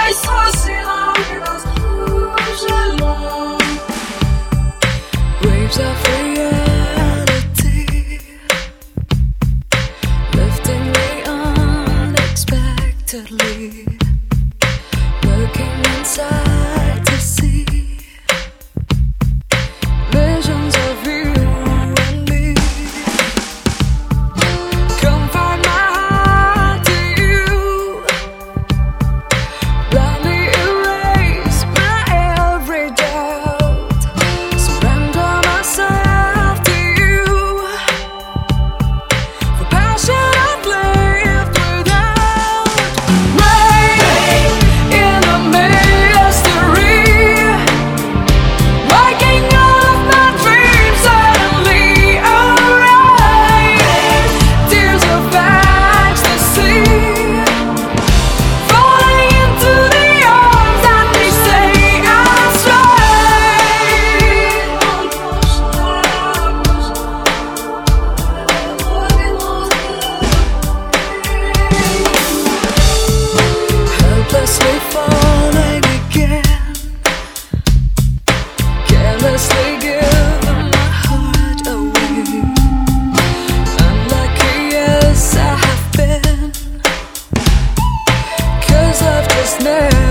soit si long dans ce long. Waves of reality lifting me unexpectedly, looking inside to see visions of you and me. Confide my heart to you, blindly erase my every doubt, surrender myself to you, for passion I've lived without. Rain in a mystery, waking all of my dreams suddenly arise. Tears of ecstasy, falling into the arms that they say I helplessly falling again, carelessly giving my heart away. Unlucky as I have been, 'cause I've just never